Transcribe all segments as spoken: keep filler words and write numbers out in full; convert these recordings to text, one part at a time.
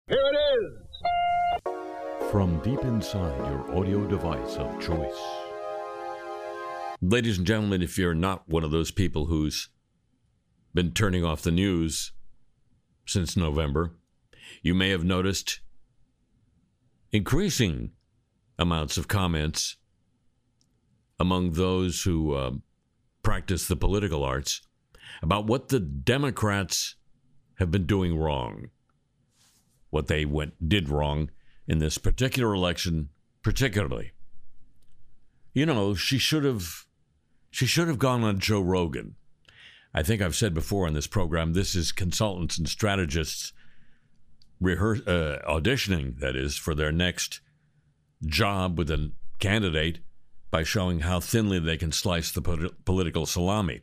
Here it is! From deep inside your audio device of choice. Ladies and gentlemen, if you're not one of those people who's been turning off the news since November, you may have noticed increasing amounts of comments among those who uh, practice the political arts about what the Democrats have been doing wrong, what they went did wrong in this particular election, particularly. You know, she should have she should have gone on Joe Rogan. I think I've said before on this program, this is consultants and strategists rehearse, uh, auditioning, that is, for their next job with a candidate by showing how thinly they can slice the polit- political salami.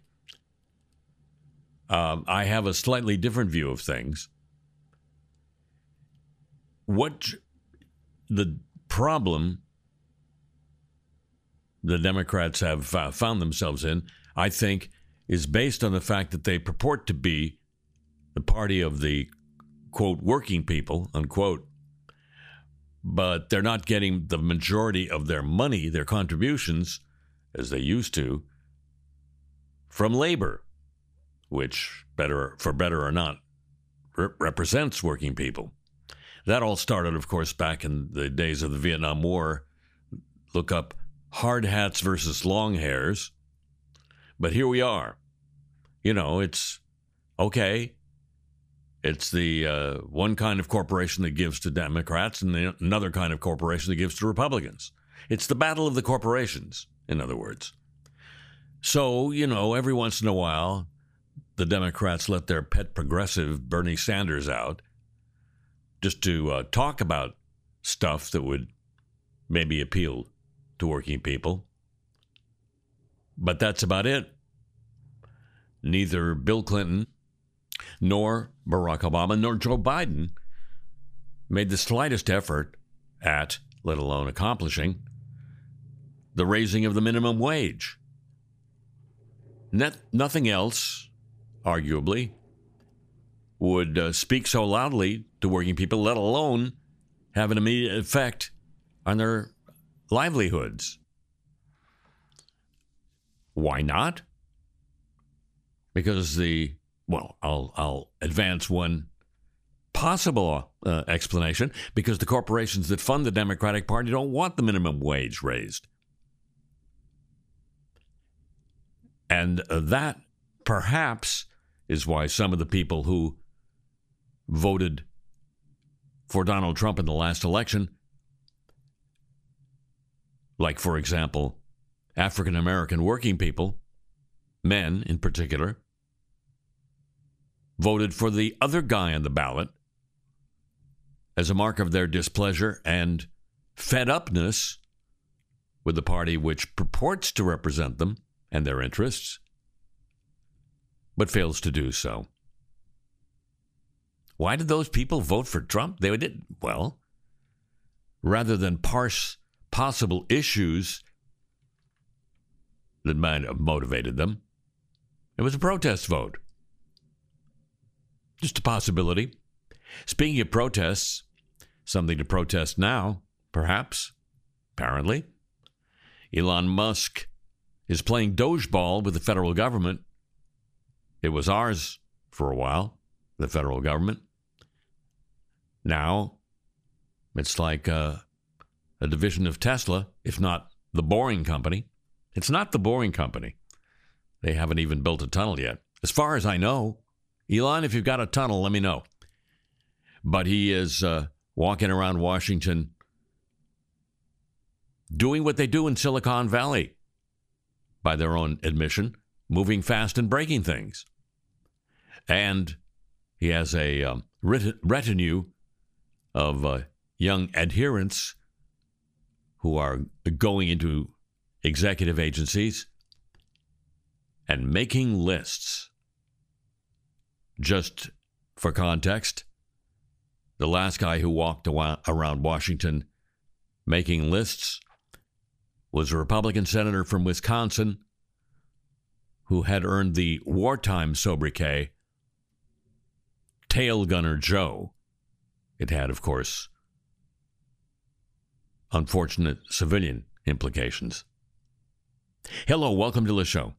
Um, I have a slightly different view of things. What the problem the Democrats have uh, found themselves in, I think, is based on the fact that they purport to be the party of the, quote, working people, unquote, but they're not getting the majority of their money, their contributions, as they used to, from labor, which, better for better or not, re- represents working people. That all started, of course, back in the days of the Vietnam War. Look up hard hats versus long hairs. But here we are. You know, it's okay. It's the uh, one kind of corporation that gives to Democrats and the, another kind of corporation that gives to Republicans. It's the battle of the corporations, in other words. So, you know, every once in a while, the Democrats let their pet progressive Bernie Sanders out just to uh, talk about stuff that would maybe appeal to working people. But that's about it. Neither Bill Clinton nor Barack Obama nor Joe Biden made the slightest effort at, let alone accomplishing, the raising of the minimum wage. Net, nothing else, arguably, would uh, speak so loudly to working people, let alone have an immediate effect on their livelihoods. Why not? Because the, well, I'll, I'll advance one possible uh, explanation, because the corporations that fund the Democratic Party don't want the minimum wage raised. And uh, that, perhaps, is why some of the people who voted for Donald Trump in the last election, like, for example, African American working people, men in particular, voted for the other guy on the ballot as a mark of their displeasure and fed-upness with the party which purports to represent them and their interests, but fails to do so. Why did those people vote for Trump? They did, well, rather than parse possible issues that might have motivated them, it was a protest vote. Just a possibility. Speaking of protests, something to protest now, perhaps, apparently. Elon Musk is playing Dodgeball with the federal government. It was ours for a while, the federal government. Now, it's like a, a division of Tesla, if not the Boring Company. It's not the Boring Company. They haven't even built a tunnel yet. As far as I know, Elon, if you've got a tunnel, let me know. But he is uh, walking around Washington doing what they do in Silicon Valley, by their own admission, moving fast and breaking things. And he has a um, ret- retinue of uh, young adherents who are going into executive agencies and making lists. Just for context, the last guy who walked around Washington making lists was a Republican senator from Wisconsin who had earned the wartime sobriquet Tail Gunner Joe. it had, of course, unfortunate civilian implications. Hello, welcome to the show.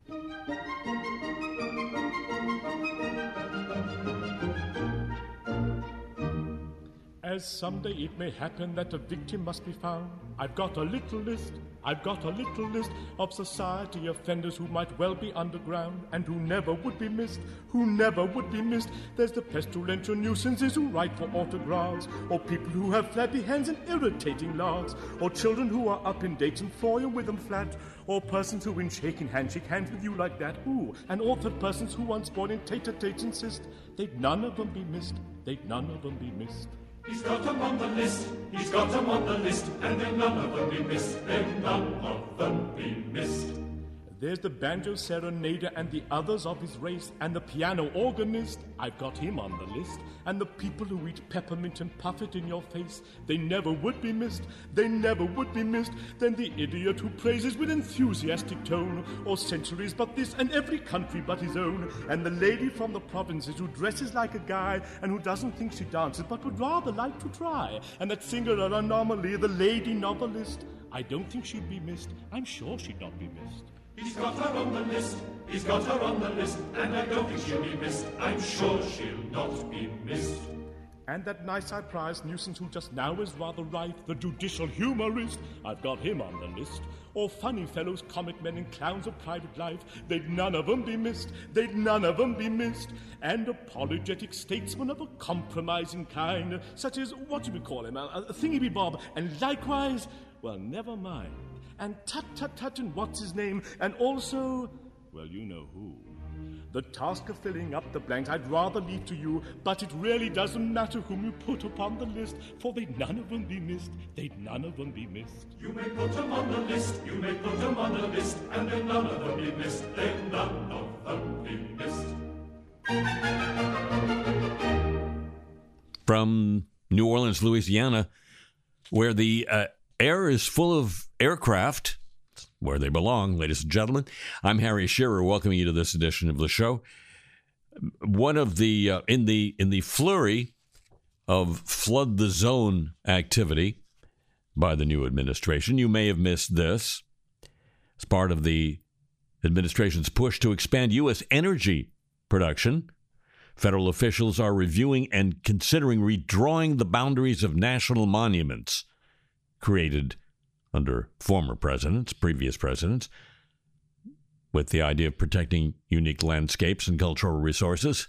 As someday it may happen that a victim must be found, I've got a little list, I've got a little list of society offenders who might well be underground and who never would be missed, who never would be missed. There's the pestilential nuisances who write for autographs, or people who have flabby hands and irritating laughs, or children who are up in Dayton foyer with them flat, or persons who in shaking hands shake hands with you like that. Ooh, and authored persons who once born in tete-a-tete insist. They'd none of them be missed, they'd none of them be missed. He's got them on the list, he's got them on the list, and then none of them be missed, then none of them be missed. There's the banjo serenader and the others of his race, and the piano organist, I've got him on the list, and the people who eat peppermint and puff it in your face, they never would be missed, they never would be missed. Then the idiot who praises with enthusiastic tone, or centuries but this and every country but his own, and the lady from the provinces who dresses like a guy and who doesn't think she dances but would rather like to try, and that singular anomaly, the lady novelist, I don't think she'd be missed, I'm sure she'd not be missed. He's got her on the list, he's got her on the list, and I don't think she'll be missed, I'm sure she'll not be missed. And that nice high-priced nuisance who just now is rather rife, the judicial humorist, I've got him on the list. Or funny fellows, comic men and clowns of private life, they'd none of them be missed, they'd none of them be missed. And apologetic statesmen of a compromising kind, such as, what do we call him, a, a thingy-be-bob, and likewise, well, never mind. And tut-tut-tut and what's his name, and also, well, you know who. The task of filling up the blanks I'd rather leave to you, but it really doesn't matter whom you put upon the list, for they'd none of them be missed, they'd none of them be missed. You may put them on the list, you may put them on the list, and then none of them be missed, then none of them be missed. From New Orleans, Louisiana, where the uh, air is full of aircraft, where they belong, ladies and gentlemen. I'm Harry Shearer, welcoming you to this edition of the show. One of the uh, in the in the flurry of flood the zone activity by the new administration, you may have missed this. As part of the administration's push to expand U S energy production, federal officials are reviewing and considering redrawing the boundaries of national monuments created under former presidents, previous presidents, with the idea of protecting unique landscapes and cultural resources.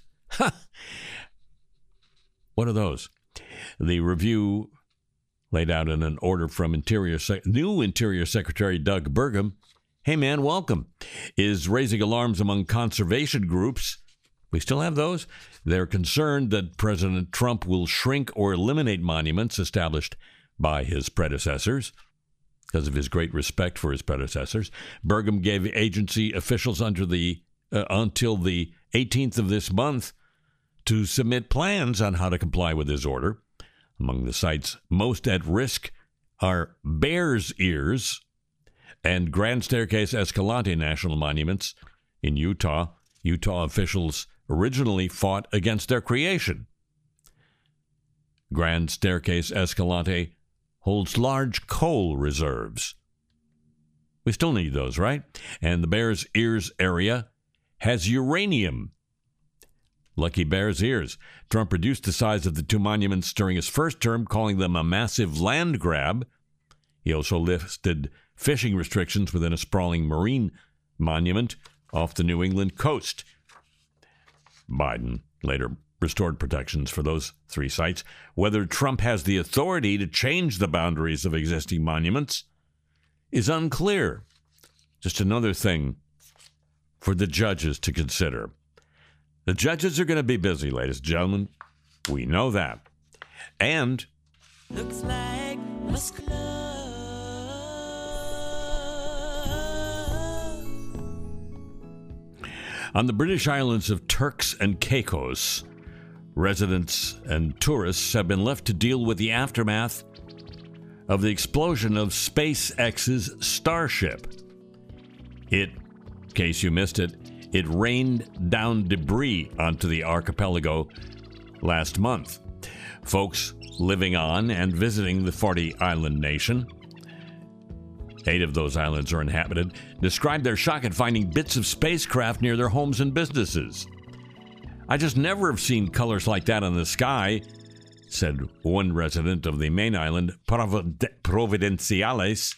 What are those? The review, laid out in an order from Interior Sec- new Interior Secretary Doug Burgum, hey man, welcome, is raising alarms among conservation groups. We still have those. They're concerned that President Trump will shrink or eliminate monuments established by his predecessors because of his great respect for his predecessors. Burgum gave agency officials under the uh, until the eighteenth of this month to submit plans on how to comply with his order. Among the sites most at risk are Bears Ears and Grand Staircase Escalante National Monuments in Utah. Utah officials originally fought against their creation. Grand Staircase Escalante holds large coal reserves. We still need those, right? And the Bears Ears area has uranium. Lucky Bears Ears. Trump reduced the size of the two monuments during his first term, calling them a massive land grab. He also lifted fishing restrictions within a sprawling marine monument off the New England coast. Biden later restored protections for those three sites. Whether Trump has the authority to change the boundaries of existing monuments is unclear. Just another thing for the judges to consider. The judges are going to be busy, ladies and gentlemen. We know that. And looks like muscular. On the British islands of Turks and Caicos, residents and tourists have been left to deal with the aftermath of the explosion of SpaceX's Starship. It, in case you missed it, it rained down debris onto the archipelago last month. Folks living on and visiting the forty island nation, eight of those islands are inhabited, described their shock at finding bits of spacecraft near their homes and businesses. I just never have seen colors like that in the sky, said one resident of the main island, Provide- Providenciales.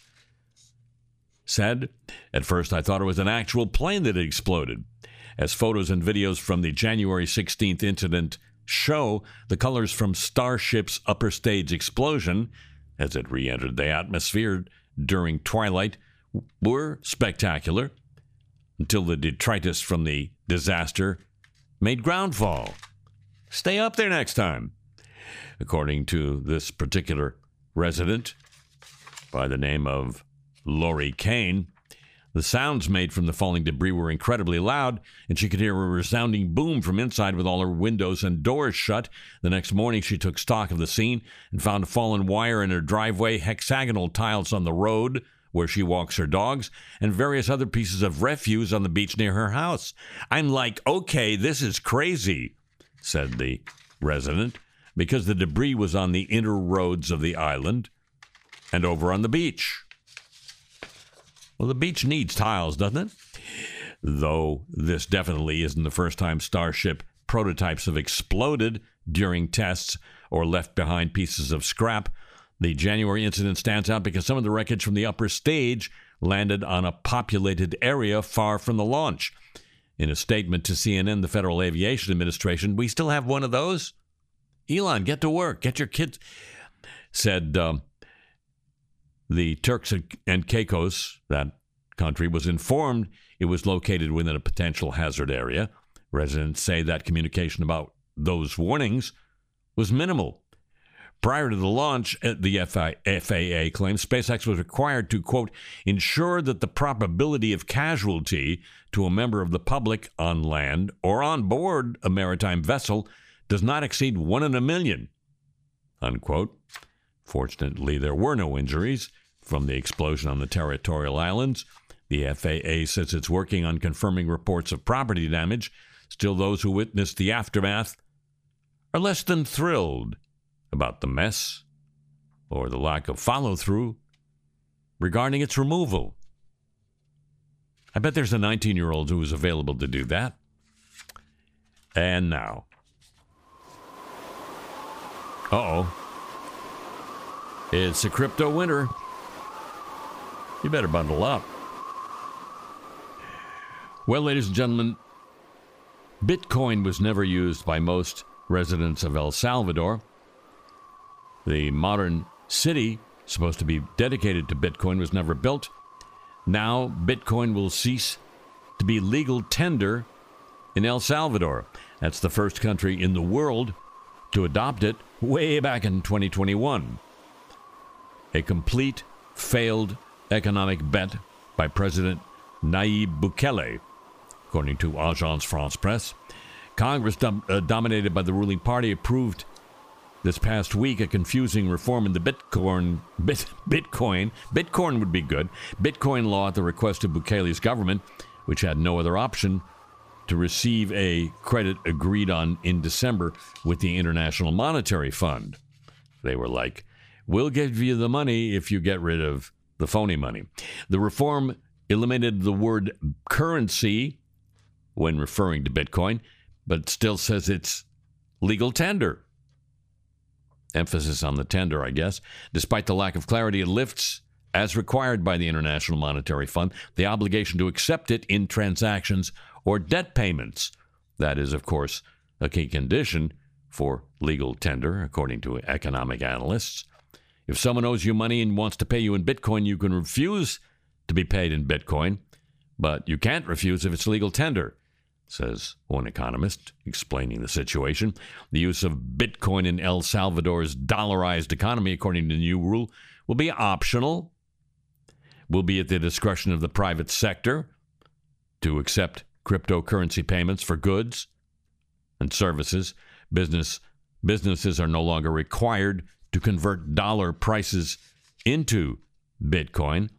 Said, at first I thought it was an actual plane that had exploded. As photos and videos from the January sixteenth incident show, the colors from Starship's upper stage explosion, as it re-entered the atmosphere during twilight, were spectacular until the detritus from the disaster made ground fall. Stay up there next time. According to this particular resident by the name of Lori Kane, the sounds made from the falling debris were incredibly loud, and she could hear a resounding boom from inside with all her windows and doors shut. The next morning, she took stock of the scene and found a fallen wire in her driveway, hexagonal tiles on the road where she walks her dogs, and various other pieces of refuse on the beach near her house. I'm like, okay, this is crazy, said the resident, because the debris was on the inner roads of the island and over on the beach. Well, the beach needs tiles, doesn't it? Though this definitely isn't the first time Starship prototypes have exploded during tests or left behind pieces of scrap, the January incident stands out because some of the wreckage from the upper stage landed on a populated area far from the launch. In a statement to C N N, the Federal Aviation Administration, we still have one of those? Elon, get to work. Get your kids, said um, the Turks and Caicos, that country, was informed it was located within a potential hazard area. Residents say that communication about those warnings was minimal. Prior to the launch, the F A A claims SpaceX was required to, quote, ensure that the probability of casualty to a member of the public on land or on board a maritime vessel does not exceed one in a million, unquote. Fortunately, there were no injuries from the explosion on the territorial islands. The F A A says it's working on confirming reports of property damage. Still, those who witnessed the aftermath are less than thrilled about the mess or the lack of follow-through regarding its removal. I bet there's a nineteen-year-old who is available to do that. And now. Uh-oh. It's a crypto winter. You better bundle up. Well, ladies and gentlemen, Bitcoin was never used by most residents of El Salvador. The modern city, supposed to be dedicated to Bitcoin, was never built. Now, Bitcoin will cease to be legal tender in El Salvador. That's the first country in the world to adopt it way back in twenty twenty-one. A complete failed economic bet by President Nayib Bukele, according to Agence France-Presse. Congress, dom- uh, dominated by the ruling party, approved this past week a confusing reform in the Bitcoin, Bit, Bitcoin, Bitcoin would be good, Bitcoin law at the request of Bukele's government, which had no other option to receive a credit agreed on in December with the International Monetary Fund. They were like, we'll give you the money if you get rid of the phony money. The reform eliminated the word currency when referring to Bitcoin, but still says it's legal tender. Emphasis on the tender, I guess. Despite the lack of clarity, it lifts, as required by the International Monetary Fund, the obligation to accept it in transactions or debt payments. That is, of course, a key condition for legal tender, according to economic analysts. If someone owes you money and wants to pay you in Bitcoin, you can refuse to be paid in Bitcoin, but you can't refuse if it's legal tender, says one economist, explaining the situation. The use of Bitcoin in El Salvador's dollarized economy, according to the new rule, will be optional, will be at the discretion of the private sector to accept cryptocurrency payments for goods and services. Business businesses are no longer required to convert dollar prices into Bitcoin.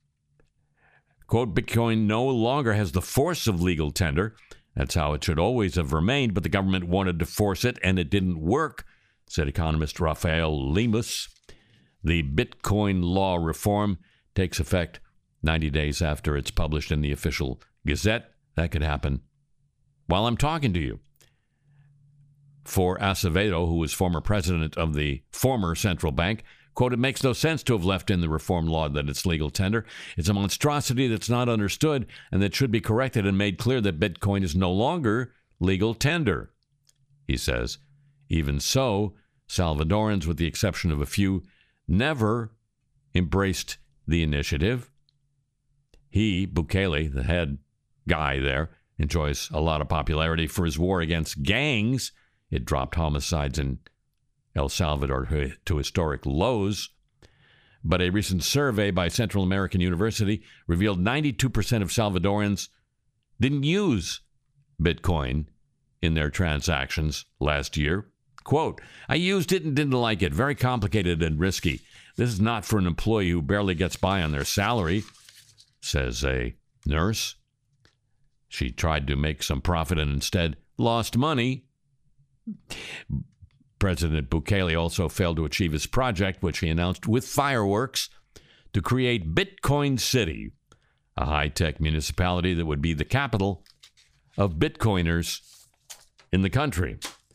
Quote, Bitcoin no longer has the force of legal tender. That's how it should always have remained, but the government wanted to force it, and it didn't work, said economist Rafael Lemus. The Bitcoin law reform takes effect ninety days after it's published in the official Gazette. That could happen while I'm talking to you. For Acevedo, who was former president of the former central bank, quote, it makes no sense to have left in the reform law that it's legal tender. It's a monstrosity that's not understood and that should be corrected and made clear that Bitcoin is no longer legal tender, he says. Even so, Salvadorans, with the exception of a few, never embraced the initiative. He, Bukele, the head guy there, enjoys a lot of popularity for his war against gangs. It dropped homicides in El Salvador to historic lows. But a recent survey by Central American University revealed ninety-two percent of Salvadorans didn't use Bitcoin in their transactions last year. Quote, I used it and didn't like it. Very complicated and risky. This is not for an employee who barely gets by on their salary, says a nurse. She tried to make some profit and instead lost money. President Bukele also failed to achieve his project, which he announced with fireworks, to create Bitcoin City, a high-tech municipality that would be the capital of Bitcoiners in the country.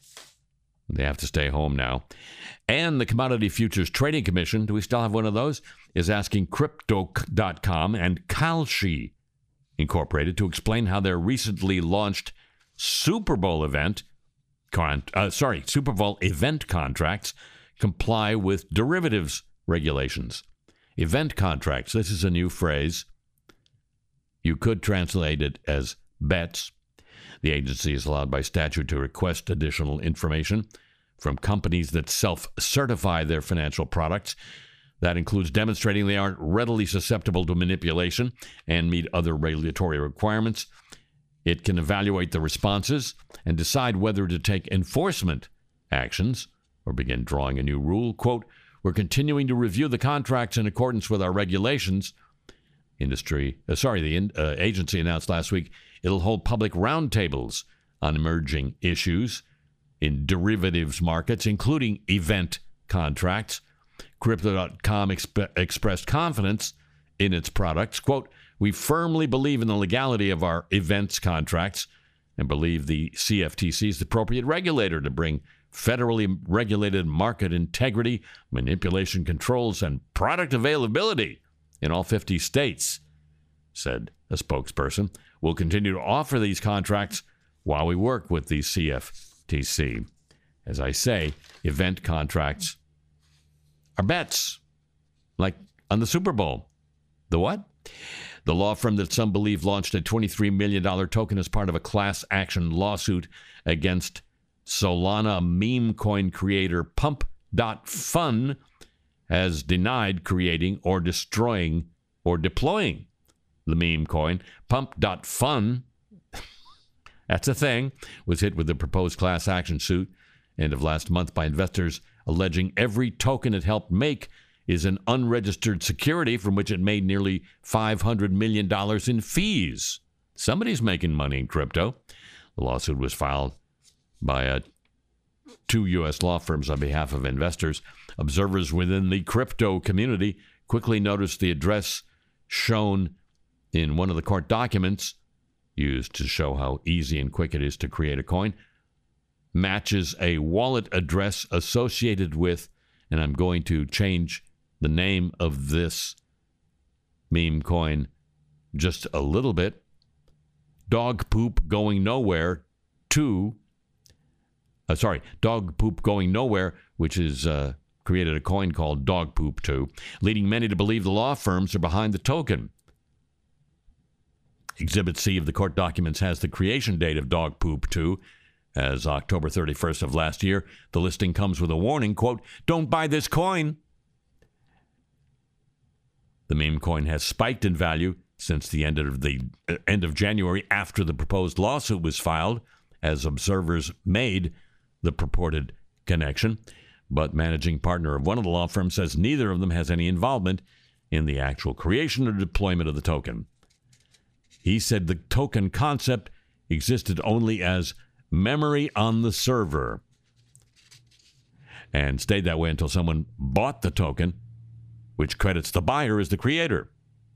They have to stay home now. And the Commodity Futures Trading Commission, do we still have one of those, is asking Crypto dot com and Kalshi Incorporated to explain how their recently launched Super Bowl event, con- uh, sorry, Super Bowl event contracts comply with derivatives regulations. Event contracts, this is a new phrase. You could translate it as bets. The agency is allowed by statute to request additional information from companies that self-certify their financial products. That includes demonstrating they aren't readily susceptible to manipulation and meet other regulatory requirements. It can evaluate the responses and decide whether to take enforcement actions or begin drawing a new rule. Quote, we're continuing to review the contracts in accordance with our regulations. Industry, uh, sorry, the in, uh, agency announced last week it'll hold public roundtables on emerging issues in derivatives markets, including event contracts. Crypto dot com exp- expressed confidence in its products. Quote, we firmly believe in the legality of our events contracts and believe the C F T C is the appropriate regulator to bring federally regulated market integrity, manipulation controls, and product availability in all fifty states, said a spokesperson. We'll continue to offer these contracts while we work with the C F T C. As I say, event contracts are bets, like on the Super Bowl. The what? The law firm that some believe launched a twenty-three million dollars token as part of a class action lawsuit against Solana meme coin creator Pump dot Fun has denied creating or destroying or deploying the meme coin. Pump dot Fun, that's a thing, was hit with the proposed class action suit end of last month by investors alleging every token it helped make is an unregistered security from which it made nearly five hundred million dollars in fees. Somebody's making money in crypto. The lawsuit was filed by uh, two U S law firms on behalf of investors. Observers within the crypto community quickly noticed the address shown in one of the court documents, used to show how easy and quick it is to create a coin, matches a wallet address associated with, and I'm going to change the name of this meme coin just a little bit, Dog Poop Going Nowhere two, uh, sorry, Dog Poop Going Nowhere, which is uh, created a coin called Dog Poop two, leading many to believe the law firms are behind the token. Exhibit C of the court documents has the creation date of Dog Poop two as October thirty-first of last year. The listing comes with a warning, quote, don't buy this coin. The meme coin has spiked in value since the end of the uh, end of January after the proposed lawsuit was filed, as observers made the purported connection. But managing partner of one of the law firms says neither of them has any involvement in the actual creation or deployment of the token. He said the token concept existed only as memory on the server. and stayed that way until someone bought the token, which credits the buyer as the creator.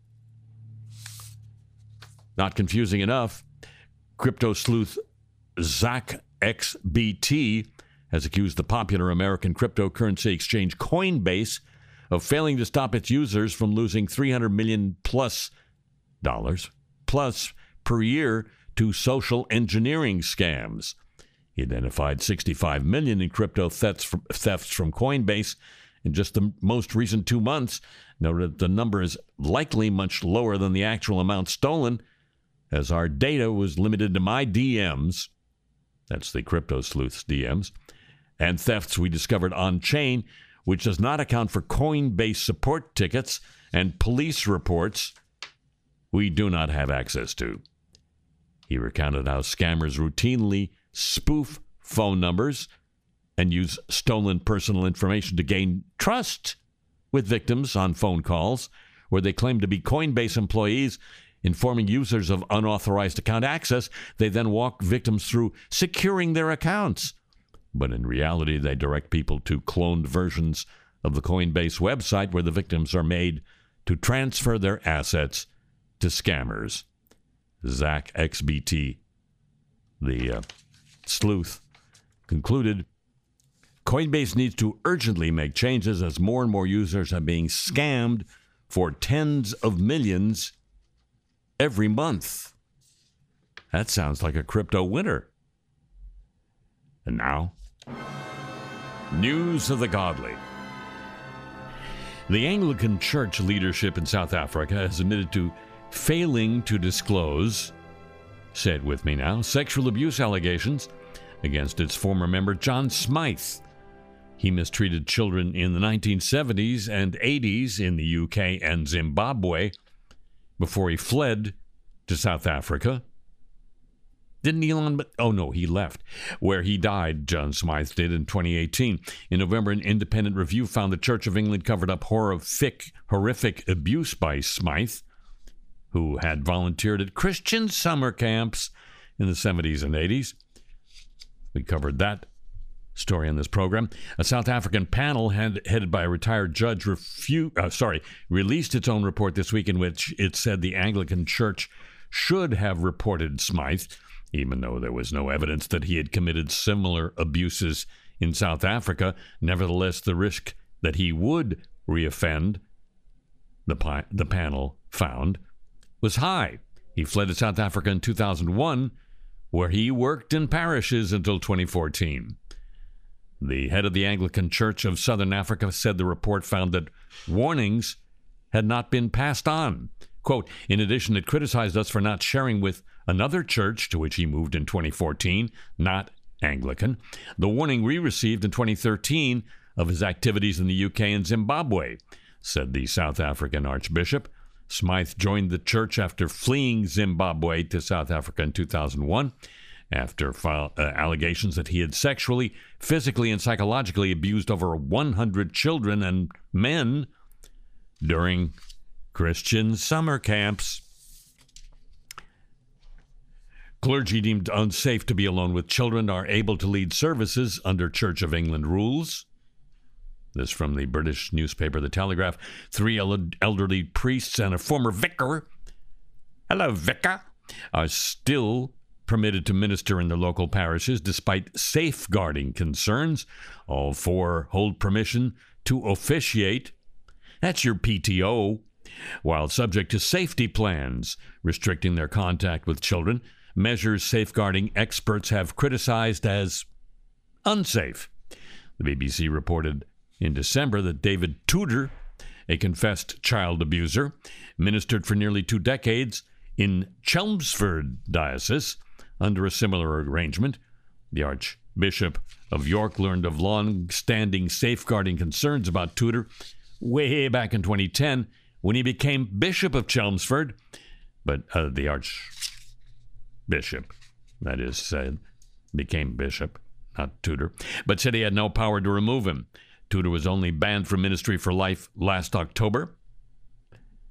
Not confusing enough, crypto sleuth Zach X B T has accused the popular American cryptocurrency exchange Coinbase of failing to stop its users from losing three hundred million plus dollars plus per year to social engineering scams. He identified sixty-five million in crypto thefts from, thefts from Coinbase in just the most recent two months. Noted that the number is likely much lower than the actual amount stolen, as our data was limited to my D Ms. That's the crypto sleuth's D Ms. And thefts we discovered on-chain, which does not account for Coinbase support tickets and police reports we do not have access to. He recounted how scammers routinely spoof phone numbers and use stolen personal information to gain trust with victims on phone calls, where they claim to be Coinbase employees informing users of unauthorized account access. They then walk victims through securing their accounts. But in reality, they direct people to cloned versions of the Coinbase website where the victims are made to transfer their assets to scammers. Zach X B T, the uh, sleuth, concluded, Coinbase needs to urgently make changes as more and more users are being scammed for tens of millions every month. That sounds like a crypto winter. And now, news of the godly. The Anglican Church leadership in South Africa has admitted to failing to disclose, say it with me now, sexual abuse allegations against its former member John Smythe. He mistreated children in the nineteen seventies and eighties in the U K and Zimbabwe before he fled to South Africa. Didn't Elon, but oh no, he left, where he died, John Smythe did, in twenty eighteen. In November, an independent review found the Church of England covered up horrific, horrific abuse by Smythe, who had volunteered at Christian summer camps in the seventies and eighties. We covered that story on this program. A South African panel had, headed by a retired judge refu- uh, sorry, released its own report this week in which it said the Anglican Church should have reported Smythe, even though there was no evidence that he had committed similar abuses in South Africa. Nevertheless, the risk that he would reoffend, the, pi- the panel found, was high. He fled to South Africa in two thousand one, where he worked in parishes until twenty fourteen. The head of the Anglican Church of Southern Africa said the report found that warnings had not been passed on. Quote, in addition, it criticized us for not sharing with another church to which he moved in twenty fourteen, not Anglican, the warning we received in twenty thirteen of his activities in the U K and Zimbabwe, said the South African Archbishop. Smythe joined the church after fleeing Zimbabwe to South Africa in two thousand one, after file, uh, allegations that he had sexually, physically, and psychologically abused over one hundred children and men during Christian summer camps. Clergy deemed unsafe to be alone with children are able to lead services under Church of England rules. This from the British newspaper The Telegraph. Three elderly priests and a former vicar, hello vicar, are still permitted to minister in their local parishes despite safeguarding concerns. All four hold permission to officiate. That's your P T O. While subject to safety plans restricting their contact with children, measures safeguarding experts have criticized as unsafe. The B B C reported in December that David Tudor, a confessed child abuser, ministered for nearly two decades in Chelmsford Diocese under a similar arrangement. The Archbishop of York learned of long-standing safeguarding concerns about Tudor way back in twenty ten when he became Bishop of Chelmsford. But uh, the Archbishop, that is, said, became Bishop, not Tudor, but said he had no power to remove him. Tudor was only banned from ministry for life last October.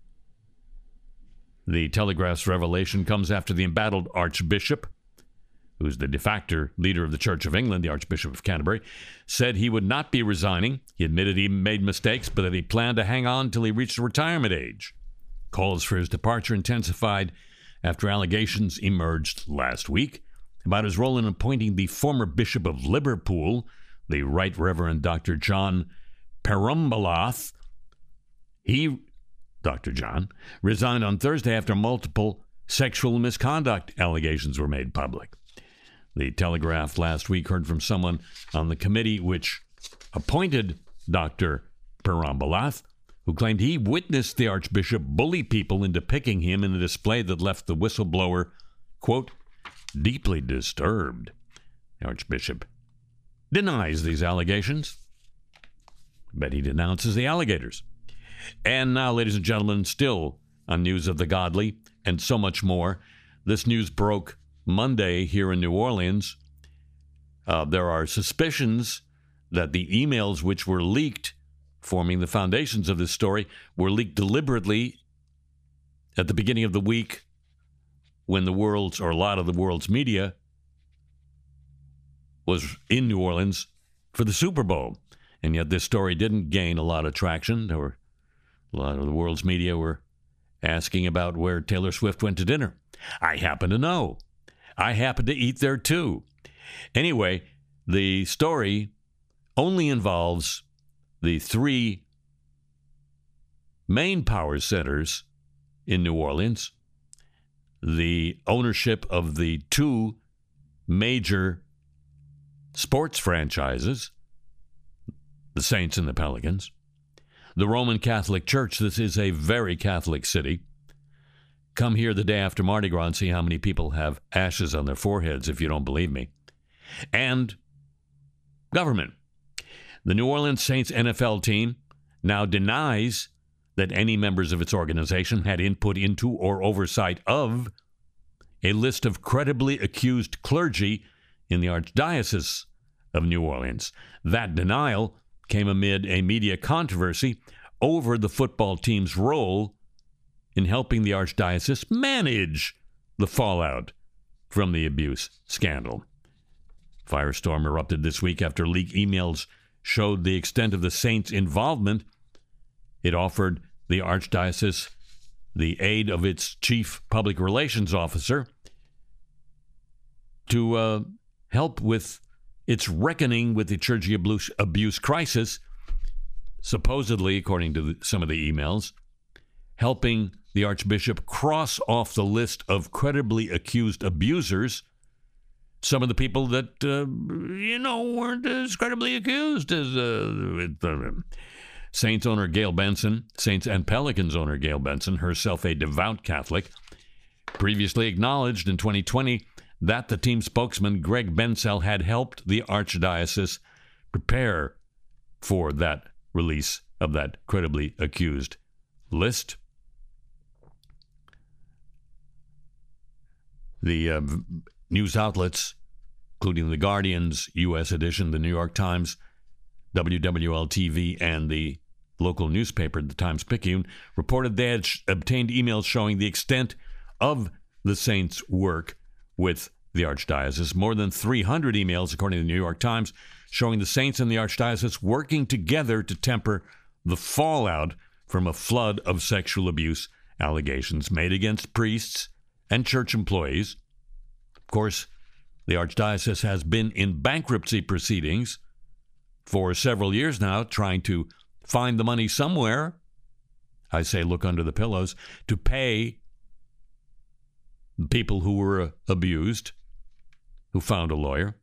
The Telegraph's revelation comes after the embattled Archbishop who's the de facto leader of the Church of England, the Archbishop of Canterbury, said he would not be resigning. He admitted he made mistakes, but that he planned to hang on until he reached retirement age. Calls for his departure intensified after allegations emerged last week about his role in appointing the former Bishop of Liverpool, the Right Reverend Doctor John Perumbalath. He, Doctor John, resigned on Thursday after multiple sexual misconduct allegations were made public. The Telegraph last week heard from someone on the committee which appointed Doctor Perumbalath, who claimed he witnessed the Archbishop bully people into picking him in a display that left the whistleblower, quote, deeply disturbed. The Archbishop denies these allegations, but he denounces the alligators. And now, ladies and gentlemen, still on news of the godly and so much more. This news broke Monday here in New Orleans. Uh, there are suspicions that the emails which were leaked, forming the foundations of this story, were leaked deliberately at the beginning of the week when the world's, or a lot of the world's media was in New Orleans for the Super Bowl. And yet this story didn't gain a lot of traction. There were a lot of the world's media were asking about where Taylor Swift went to dinner. I happen to know. I happen to eat there too. Anyway, the story only involves the three main power centers in New Orleans, the ownership of the two major sports franchises, the Saints and the Pelicans, the Roman Catholic Church. This is a very Catholic city. Come here the day after Mardi Gras and see how many people have ashes on their foreheads if you don't believe me. And government. The New Orleans Saints N F L team now denies that any members of its organization had input into or oversight of a list of credibly accused clergy in the Archdiocese of New Orleans. That denial came amid a media controversy over the football team's role in helping the Archdiocese manage the fallout from the abuse scandal. Firestorm erupted this week after leaked emails showed the extent of the Saints' involvement. It offered the Archdiocese the aid of its chief public relations officer to uh, help with its reckoning with the clergy abuse, abuse crisis, supposedly, according to the, some of the emails, helping the Archbishop cross off the list of credibly accused abusers some of the people that, uh, you know, weren't as credibly accused as uh, uh, Saints owner Gail Benson, Saints and Pelicans owner Gail Benson, herself a devout Catholic, previously acknowledged in twenty twenty that the team spokesman Greg Bensell had helped the Archdiocese prepare for that release of that credibly accused list. The uh, news outlets, including The Guardian's U S edition, The New York Times, W W L T V, and the local newspaper, The Times-Picayune, reported they had sh- obtained emails showing the extent of the Saints' work with the Archdiocese. More than three hundred emails, according to the New York Times, showing the Saints and the Archdiocese working together to temper the fallout from a flood of sexual abuse allegations made against priests and church employees. Of course, the Archdiocese has been in bankruptcy proceedings for several years now, trying to find the money somewhere, I say look under the pillows, to pay the people who were abused, who found a lawyer.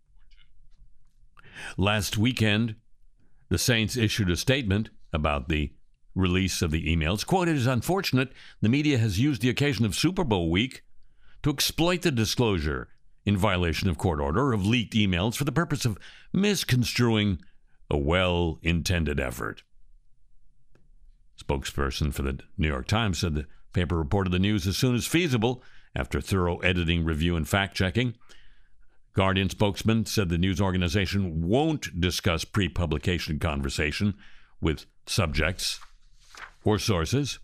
Last weekend, the Saints issued a statement about the release of the emails. Quote, "It is unfortunate the media has used the occasion of Super Bowl week to exploit the disclosure in violation of court order of leaked emails for the purpose of misconstruing a well-intended effort." Spokesperson for the New York Times said the paper reported the news as soon as feasible after thorough editing, review, and fact-checking. Guardian spokesman said the news organization won't discuss pre-publication conversation with subjects or sources.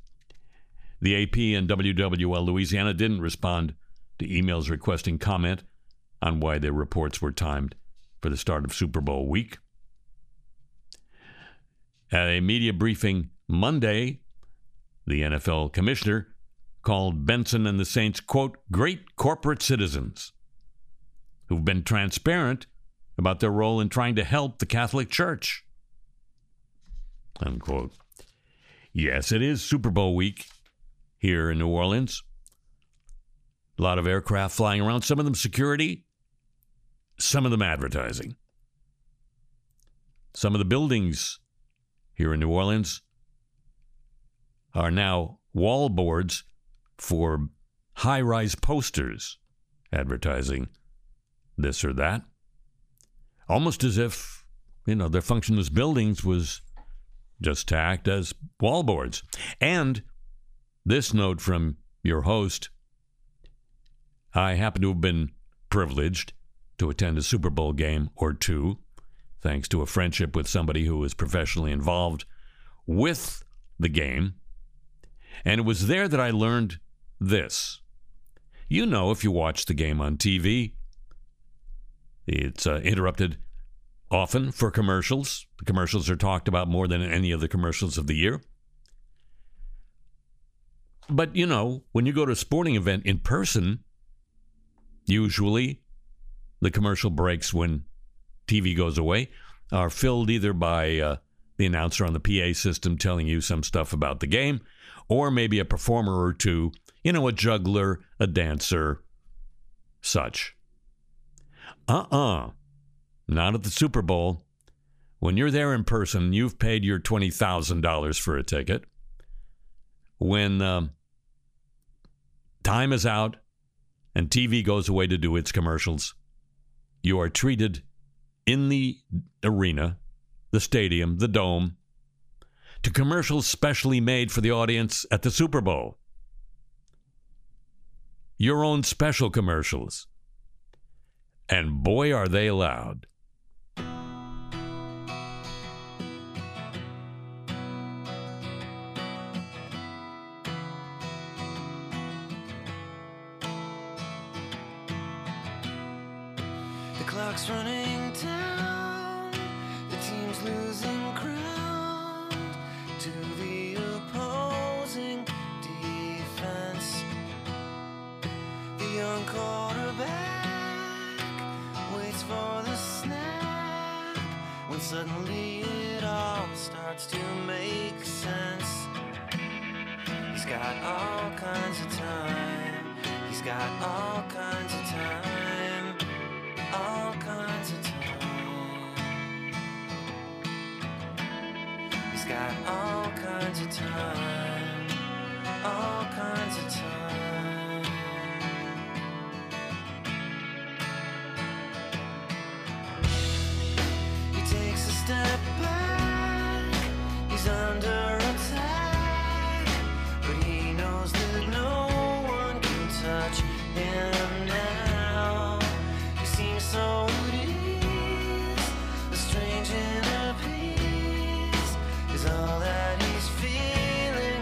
The A P and W W L Louisiana didn't respond to emails requesting comment on why their reports were timed for the start of Super Bowl week. At a media briefing Monday, the N F L commissioner called Benson and the Saints, quote, great corporate citizens who've been transparent about their role in trying to help the Catholic Church, unquote. Yes, it is Super Bowl week here in New Orleans. A lot of aircraft flying around, some of them security, some of them advertising. Some of the buildings here in New Orleans are now wall boards for high-rise posters advertising this or that. Almost as if, you know, their function as buildings was just to act as wall boards. And this note from your host: I happen to have been privileged to attend a Super Bowl game or two, thanks to a friendship with somebody who was professionally involved with the game. And it was there that I learned this. You know, if you watch the game on T V, it's uh, interrupted often for commercials. The commercials are talked about more than any of the commercials of the year. But, you know, when you go to a sporting event in person, usually the commercial breaks when T V goes away are filled either by uh, the announcer on the P A system telling you some stuff about the game, or maybe a performer or two, you know, a juggler, a dancer, such. Uh-uh. Not at the Super Bowl. When you're there in person, you've paid your twenty thousand dollars for a ticket. When um, time is out and T V goes away to do its commercials, you are treated in the arena, the stadium, the dome, to commercials specially made for the audience at the Super Bowl. Your own special commercials. And boy, are they loud. The clock's running down, the team's losing ground to the opposing defense. The young quarterback waits for the snap when suddenly it all starts to make sense. He's got all kinds of time, he's got all kinds of time, all kinds of time. He's got all kinds of time, all kinds of time. He takes a step back, he's under attack, but he knows that no one can touch him now. He seems so at ease, a strange inner peace is all that he's feeling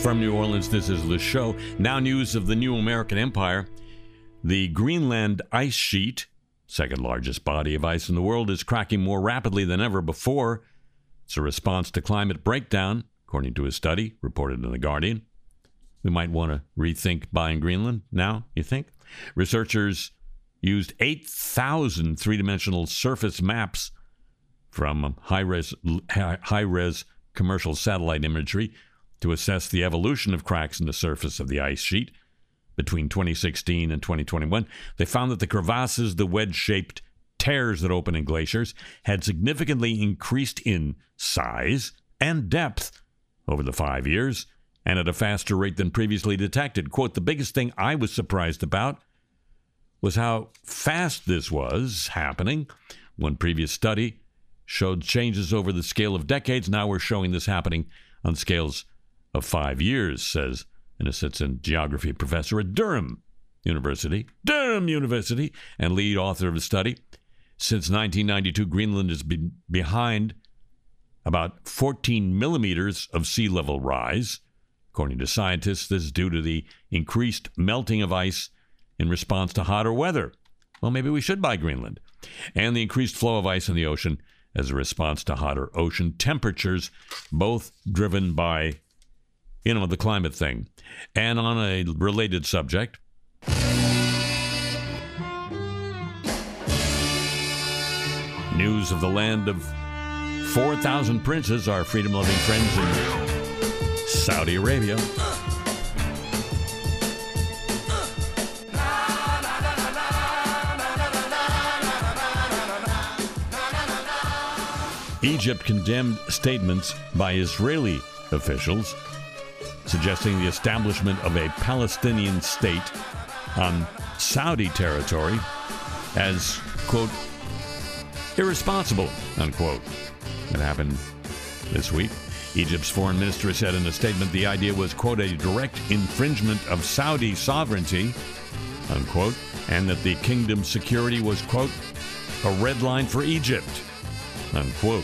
From New Orleans, this is Le Show. Now news of the new American empire. The Greenland ice sheet, second largest body of ice in the world, is cracking more rapidly than ever before. It's a response to climate breakdown, according to a study reported in The Guardian. We might want to rethink buying Greenland now, you think? Researchers used eight thousand three-dimensional surface maps from high-res, high-res commercial satellite imagery to assess the evolution of cracks in the surface of the ice sheet between twenty sixteen and twenty twenty-one. They found that the crevasses, the wedge-shaped tears that open in glaciers, had significantly increased in size and depth over the five years and at a faster rate than previously detected. Quote, the biggest thing I was surprised about was how fast this was happening. One previous study showed changes over the scale of decades. Now we're showing this happening on scales of five years, says an assistant geography professor at Durham University, Durham University, and lead author of the study. Since nineteen ninety-two, Greenland has been behind about fourteen millimeters of sea level rise. According to scientists, this is due to the increased melting of ice in response to hotter weather. Well, maybe we should buy Greenland. And the increased flow of ice in the ocean as a response to hotter ocean temperatures, both driven by, you know, the climate thing. And on a related subject, news of the land of four thousand princes, our freedom-loving friends in Saudi Arabia. Egypt condemned statements by Israeli officials suggesting the establishment of a Palestinian state on Saudi territory as, quote, irresponsible, unquote. That happened this week. Egypt's foreign minister said in a statement the idea was, quote, a direct infringement of Saudi sovereignty, unquote, and that the kingdom's security was, quote, a red line for Egypt, unquote.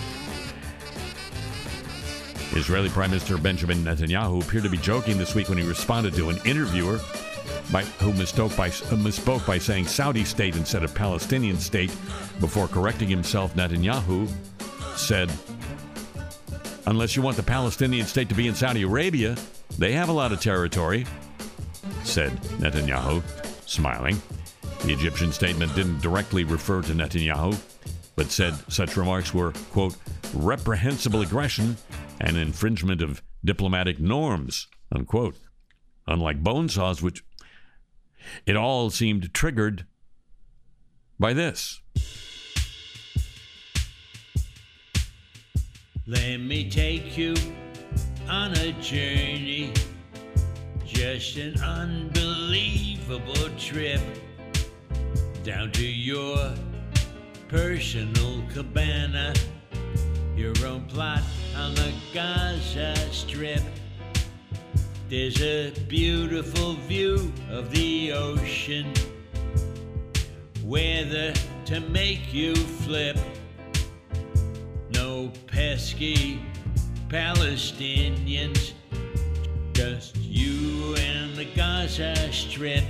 Israeli Prime Minister Benjamin Netanyahu appeared to be joking this week when he responded to an interviewer by, who misspoke by, uh, misspoke by saying Saudi state instead of Palestinian state. Before correcting himself, Netanyahu said, unless you want the Palestinian state to be in Saudi Arabia, they have a lot of territory, said Netanyahu, smiling. The Egyptian statement didn't directly refer to Netanyahu, but said such remarks were, quote, reprehensible aggression and infringement of diplomatic norms, unquote. Unlike Bonesaws, which it all seemed triggered by this. Let me take you on a journey, just an unbelievable trip, down to your personal cabana, your own plot on the Gaza Strip. There's a beautiful view of the ocean, weather to make you flip. No pesky Palestinians, just you and the Gaza Strip.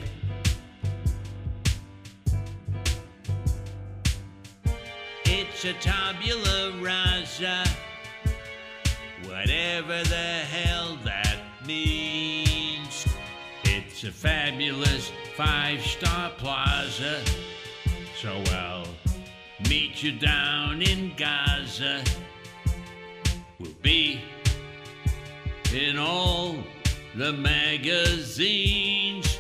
It's a tabula rasa, whatever the hell that means. It's a fabulous five-star plaza, so I'll meet you down in Gaza. We'll be in all the magazines.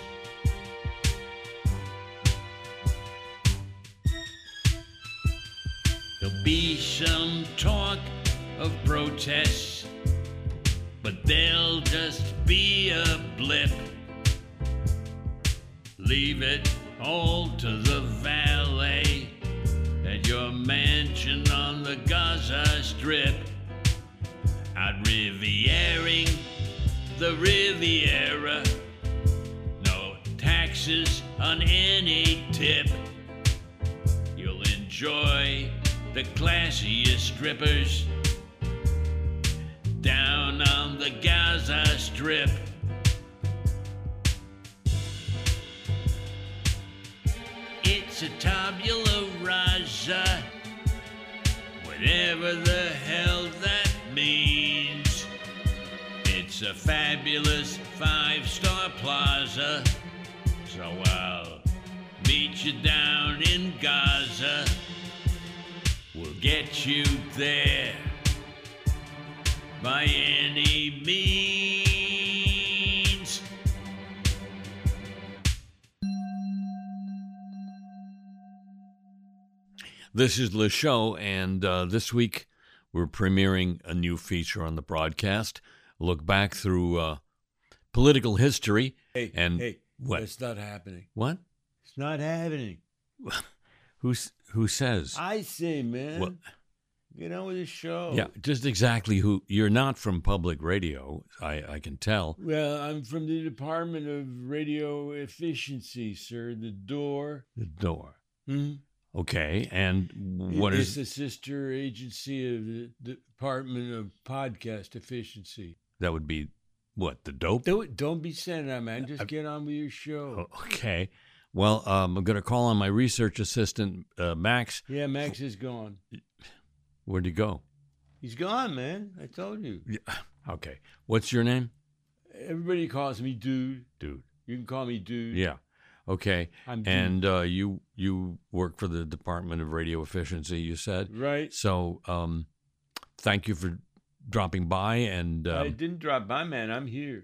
There'll be some talk of protests, but they'll just be a blip. Leave it all to the valet at your mansion on the Gaza Strip. Out Riviering the Riviera, no taxes on any tip. You'll enjoy the classiest strippers down on the the Gaza Strip. It's a tabula rasa, whatever the hell that means. It's a fabulous five-star plaza, so I'll meet you down in Gaza. We'll get you there by any means. This is Le Show, and uh, this week we're premiering a new feature on the broadcast. Look back through uh, political history. Hey, and hey, what? It's not happening. What? It's not happening. Who's who says? I say, man. What? Get on with the show. Yeah, just exactly who. You're not from public radio, I, I can tell. Well, I'm from the Department of Radio Efficiency, sir. The door. The door. Hmm? Okay, and what it's is? the sister agency of the Department of Podcast Efficiency. That would be what, the dope? Don't, don't be saying that, man. Just get on with your show. Oh, okay. Well, um, I'm going to call on my research assistant, uh, Max. Yeah, Max is gone. Where'd he go? He's gone, man. I told you. Yeah. Okay. What's your name? Everybody calls me dude. Dude. You can call me dude. Yeah. Okay. I'm and uh, you you work for the Department of Radio Efficiency, you said? Right. So um, thank you for dropping by. And um, I didn't drop by, man. I'm here.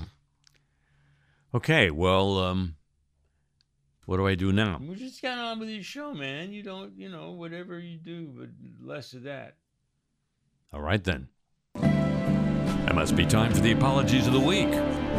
Okay. Well, um, what do I do now? We just got on with your show, man. You don't, you know, whatever you do, but less of that. All right, then. It must be time for the apologies of the week.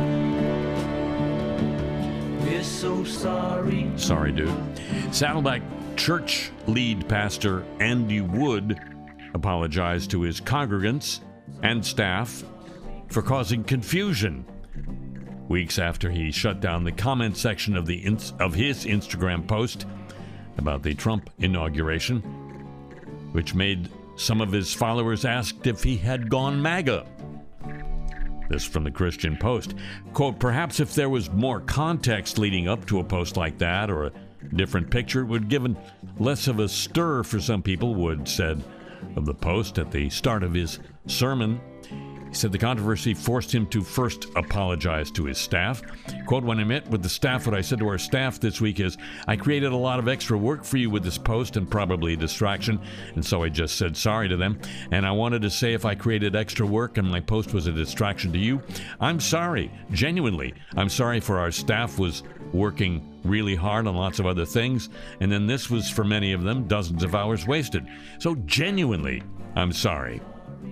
We're so sorry. Sorry, dude. Saddleback Church lead pastor Andy Wood apologized to his congregants and staff for causing confusion weeks after he shut down the comment section of the ins- of his Instagram post about the Trump inauguration, which made some of his followers ask if he had gone MAGA. This from the Christian Post. Quote, perhaps if there was more context leading up to a post like that or a different picture, it would give less of a stir for some people, Wood said of the Post at the start of his sermon. He said the controversy forced him to first apologize to his staff. Quote, when I met with the staff, what I said to our staff this week is, I created a lot of extra work for you with this post and probably a distraction, and so I just said sorry to them. And I wanted to say if I created extra work and my post was a distraction to you, I'm sorry, genuinely. I'm sorry for our staff was working really hard on lots of other things, and then this was, for many of them, dozens of hours wasted. So genuinely, I'm sorry.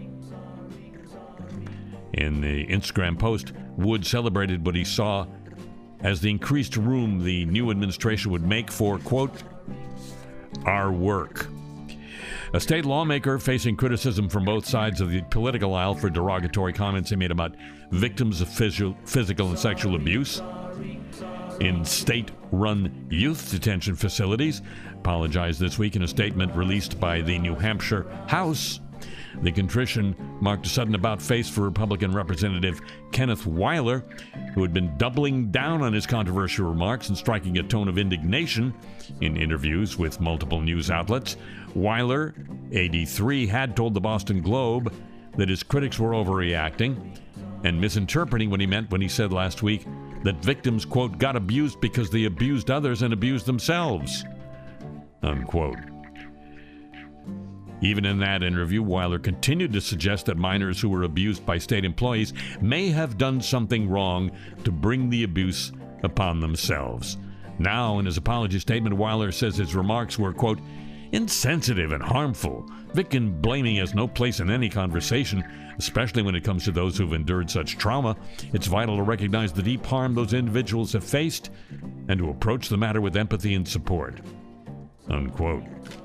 In the Instagram post, Wood celebrated what he saw as the increased room the new administration would make for, quote, our work. A state lawmaker facing criticism from both sides of the political aisle for derogatory comments he made about victims of physio- physical and sexual abuse in state-run youth detention facilities apologized this week in a statement released by the New Hampshire House. The contrition marked a sudden about-face for Republican Representative Kenneth Weiler, who had been doubling down on his controversial remarks and striking a tone of indignation in interviews with multiple news outlets. Weiler, eighty-three, had told the Boston Globe that his critics were overreacting and misinterpreting what he meant when he said last week that victims, quote, got abused because they abused others and abused themselves, unquote. Even in that interview, Weiler continued to suggest that minors who were abused by state employees may have done something wrong to bring the abuse upon themselves. Now, in his apology statement, Weiler says his remarks were, quote, insensitive and harmful. Victim blaming has no place in any conversation, especially when it comes to those who've endured such trauma. It's vital to recognize the deep harm those individuals have faced and to approach the matter with empathy and support, unquote.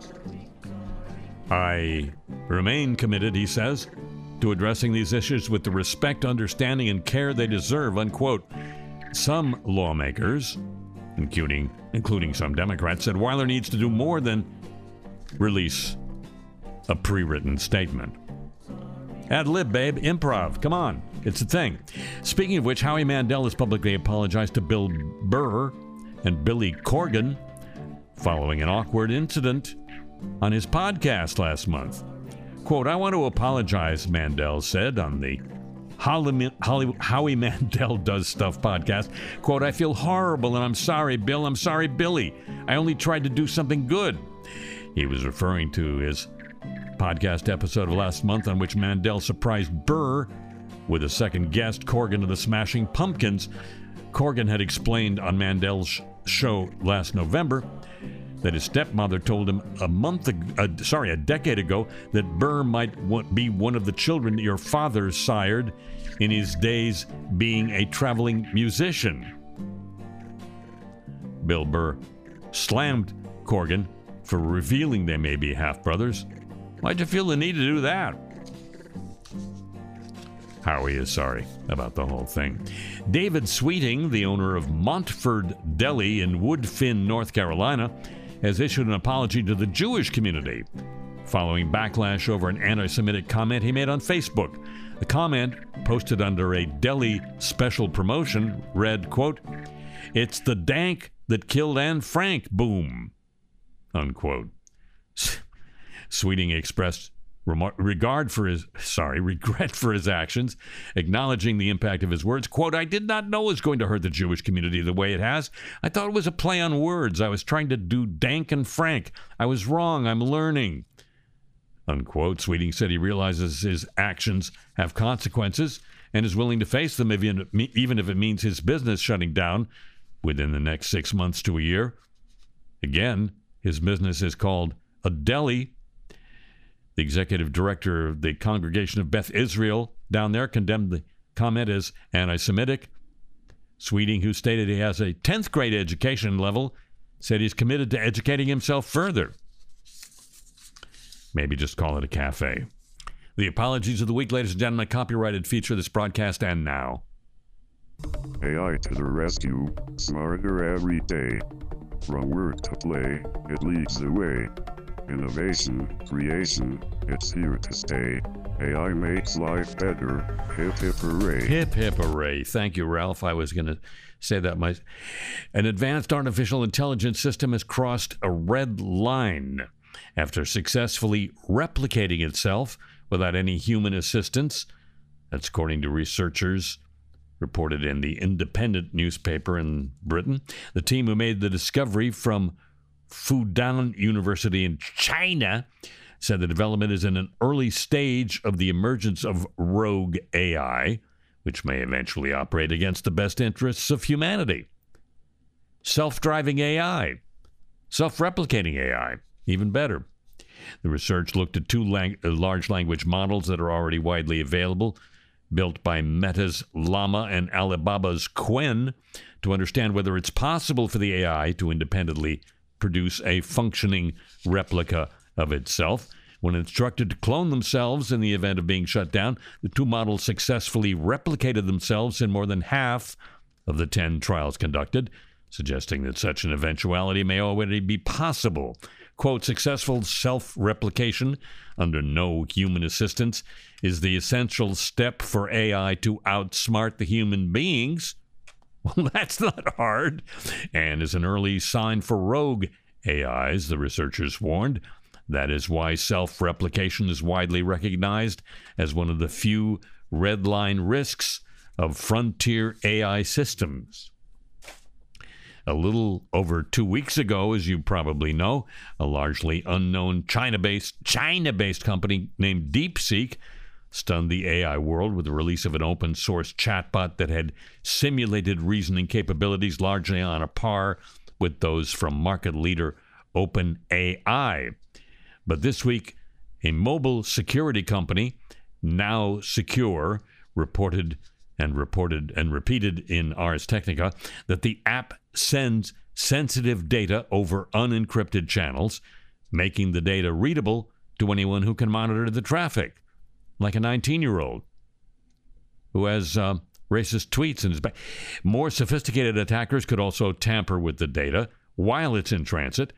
I remain committed, he says, to addressing these issues with the respect, understanding, and care they deserve, unquote. Some lawmakers, including, including some Democrats, said Weiler needs to do more than release a pre-written statement. Ad lib, babe. Improv. Come on. It's a thing. Speaking of which, Howie Mandel has publicly apologized to Bill Burr and Billy Corgan following an awkward incident on his podcast last month. Quote, I want to apologize, Mandel said on the Holly, Holly, Howie Mandel Does Stuff podcast. Quote, I feel horrible and I'm sorry, Bill. I'm sorry, Billy. I only tried to do something good. He was referring to his podcast episode of last month on which Mandel surprised Burr with a second guest, Corgan of the Smashing Pumpkins. Corgan had explained on Mandel's show last November that his stepmother told him a month, uh, sorry, a decade ago, that Burr might be one of the children that your father sired in his days being a traveling musician. Bill Burr slammed Corgan for revealing they may be half-brothers. Why'd you feel the need to do that? Howie is sorry about the whole thing. David Sweeting, the owner of Montford Deli in Woodfin, North Carolina, has issued an apology to the Jewish community following backlash over an anti-Semitic comment he made on Facebook. The comment, posted under a deli special promotion, read, quote, "It's the dank that killed Anne Frank, boom," unquote. Sweeting expressed remar- regard for his, sorry, regret for his actions, acknowledging the impact of his words. Quote, I did not know it was going to hurt the Jewish community the way it has. I thought it was a play on words. I was trying to do dank and frank. I was wrong. I'm learning. Unquote. Sweeting said he realizes his actions have consequences and is willing to face them even, even if it means his business shutting down within the next six months to a year. Again, his business is called a deli. The executive director of the Congregation of Beth Israel down there condemned the comment as anti-Semitic. Sweeting, who stated he has a tenth grade education level, said he's committed to educating himself further. Maybe just call it a cafe. The apologies of the week, ladies and gentlemen, a copyrighted feature of this broadcast, and now. A I to the rescue, smarter every day. From work to play, it leads the way. Innovation, creation, it's here to stay. A I makes life better. Hip hip hooray. Hip hip hooray. Thank you, Ralph. I was going to say that. My, an advanced artificial intelligence system has crossed a red line after successfully replicating itself without any human assistance. That's according to researchers reported in the Independent newspaper in Britain. The team who made the discovery from Fudan University in China said the development is in an early stage of the emergence of rogue A I, which may eventually operate against the best interests of humanity. Self-driving A I, self-replicating A I, even better. The research looked at two lang- large language models that are already widely available, built by Meta's Llama and Alibaba's Qwen, to understand whether it's possible for the A I to independently produce a functioning replica of itself. When instructed to clone themselves in the event of being shut down, the two models successfully replicated themselves in more than half of the ten trials conducted, suggesting that such an eventuality may already be possible. Quote, successful self-replication under no human assistance is the essential step for A I to outsmart the human beings. Well, that's not hard, and is an early sign for rogue A Is, the researchers warned. That is why self-replication is widely recognized as one of the few red line risks of frontier A I systems. A little over two weeks ago, as you probably know, a largely unknown China-based China-based company named DeepSeek stunned the A I world with the release of an open-source chatbot that had simulated reasoning capabilities largely on a par with those from market leader OpenAI. But this week, a mobile security company, Now Secure, reported and reported and repeated in Ars Technica that the app sends sensitive data over unencrypted channels, making the data readable to anyone who can monitor the traffic, like a nineteen-year-old who has uh, racist tweets in his back. More sophisticated attackers could also tamper with the data while it's in transit.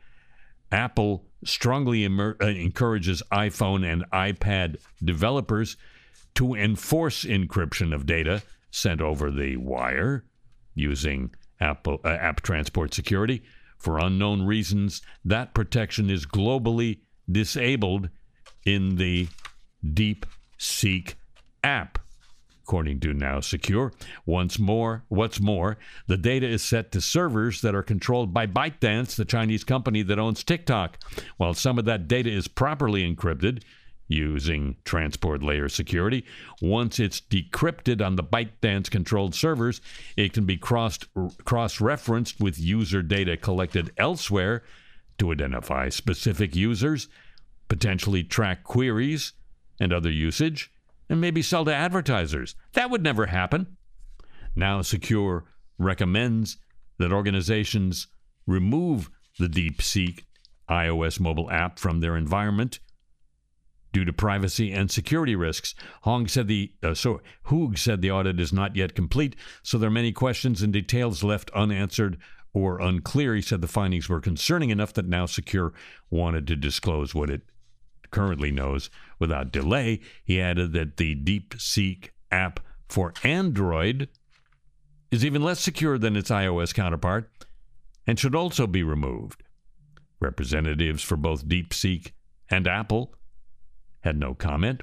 Apple strongly emer- uh, encourages iPhone and iPad developers to enforce encryption of data sent over the wire using Apple, uh, app transport security. For unknown reasons, that protection is globally disabled in the DeepSeek app, according to Now Secure. Once more, what's more, the data is set to servers that are controlled by ByteDance, the Chinese company that owns TikTok. While some of that data is properly encrypted using transport layer security, once it's decrypted on the ByteDance-controlled servers, it can be crossed, cross-referenced with user data collected elsewhere to identify specific users, potentially track queries and other usage, and maybe sell to advertisers. That would never happen. Now Secure recommends that organizations remove the DeepSeek iOS mobile app from their environment due to privacy and security risks. Hong said the uh, so Hoog said the audit is not yet complete, so there are many questions and details left unanswered or unclear. He said the findings were concerning enough that Now Secure wanted to disclose what it currently knows without delay. He added that the DeepSeek app for Android is even less secure than its iOS counterpart and should also be removed. Representatives for both DeepSeek and Apple had no comment.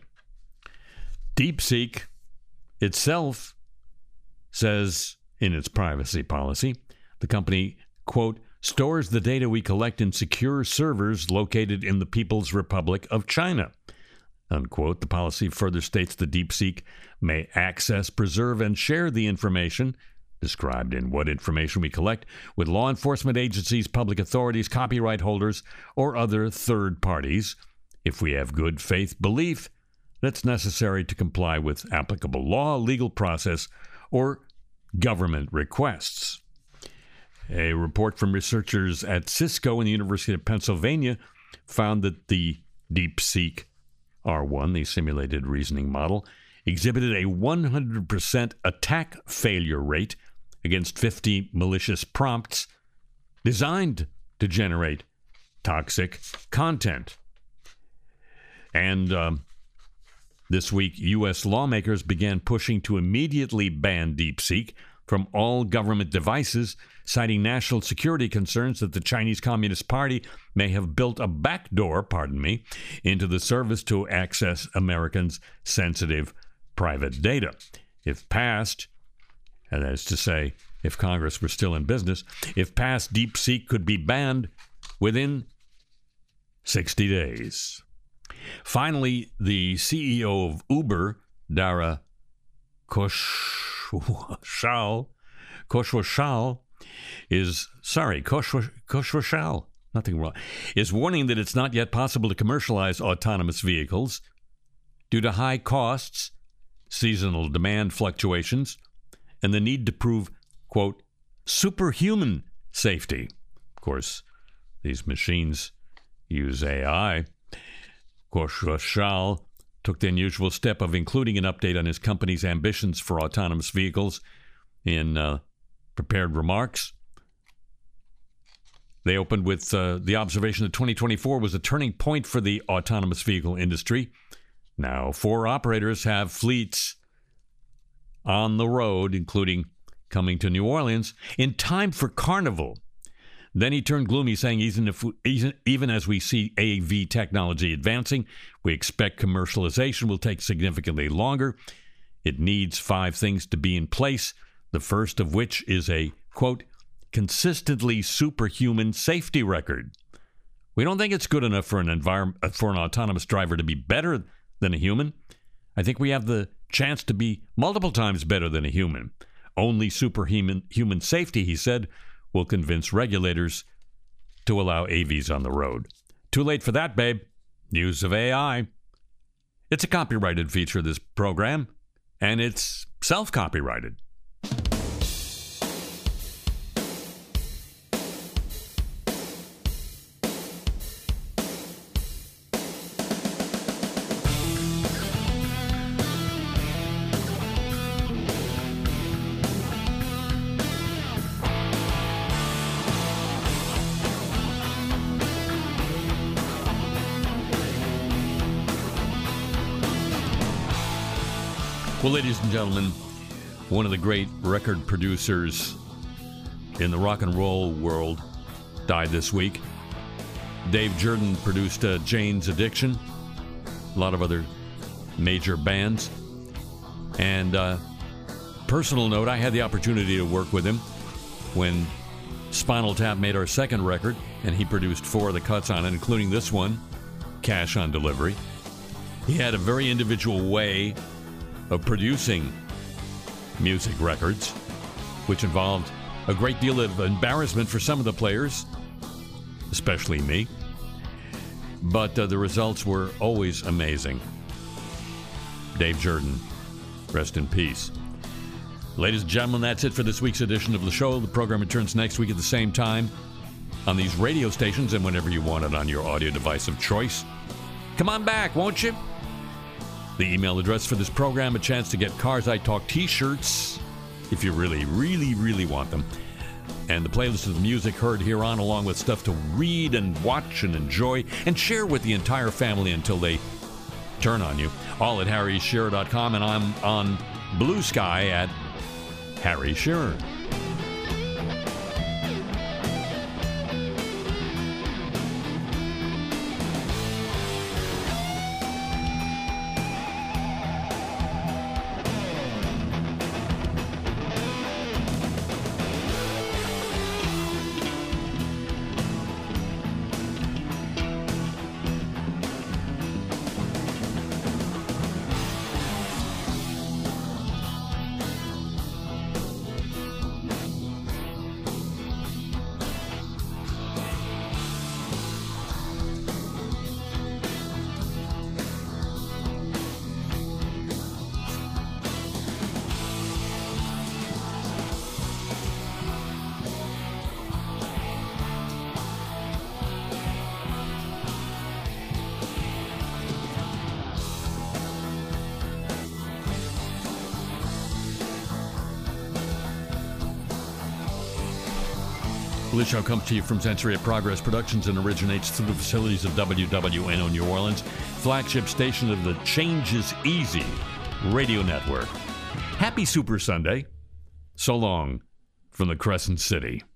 DeepSeek itself says in its privacy policy, the company, quote, stores the data we collect in secure servers located in the People's Republic of China, unquote. The policy further states that DeepSeek may access, preserve, and share the information described in what information we collect with law enforcement agencies, public authorities, copyright holders, or other third parties if we have good faith belief that's necessary to comply with applicable law, legal process, or government requests. A report from researchers at Cisco and the University of Pennsylvania found that the DeepSeek R one, the simulated reasoning model, exhibited a one hundred percent attack failure rate against fifty malicious prompts designed to generate toxic content. And um, this week, U S lawmakers began pushing to immediately ban DeepSeek from all government devices, citing national security concerns that the Chinese Communist Party may have built a backdoor, pardon me, into the service to access Americans' sensitive private data. If passed, and that is to say, if Congress were still in business, if passed, DeepSeek could be banned within sixty days. Finally, the C E O of Uber, Dara Khosrowshahi, Khosrowshahi, is, sorry, Khosrowshahi, nothing wrong, is warning that it's not yet possible to commercialize autonomous vehicles due to high costs, seasonal demand fluctuations, and the need to prove, quote, superhuman safety. Of course, these machines use A I. Khosrowshahi took the unusual step of including an update on his company's ambitions for autonomous vehicles in uh, prepared remarks. They opened with uh, the observation that twenty twenty-four was a turning point for the autonomous vehicle industry. Now, four operators have fleets on the road, including coming to New Orleans, in time for Carnival. Then he turned gloomy, saying, even, if, even as we see A V technology advancing, we expect commercialization will take significantly longer. It needs five things to be in place, the first of which is a, quote, consistently superhuman safety record. We don't think it's good enough for an environment, for an autonomous driver to be better than a human. I think we have the chance to be multiple times better than a human. Only superhuman human safety, he said, will convince regulators to allow A Vs on the road. Too late for that, babe. News of A I. It's a copyrighted feature of this program, and it's self-copyrighted. Well, ladies and gentlemen, one of the great record producers in the rock and roll world died this week. Dave Jerden produced uh, Jane's Addiction, a lot of other major bands. And uh, personal note, I had the opportunity to work with him when Spinal Tap made our second record, and he produced four of the cuts on it, including this one, Cash on Delivery. He had a very individual way of producing music records, which involved a great deal of embarrassment for some of the players, especially me. But uh, the results were always amazing. Dave Jerden, rest in peace. Ladies and gentlemen, that's it for this week's edition of the show. The program returns next week at the same time on these radio stations and whenever you want it on your audio device of choice. Come on back, won't you? The email address for this program, a chance to get Cars I Talk t-shirts, if you really, really, really want them. And the playlist of the music heard here on, along with stuff to read and watch and enjoy and share with the entire family until they turn on you. All at harry shearer dot com, and I'm on Blue Sky at Harry Shearer. This show comes to you from Century of Progress Productions and originates through the facilities of W W N O New Orleans, flagship station of the Change is Easy radio network. Happy Super Sunday. So long from the Crescent City.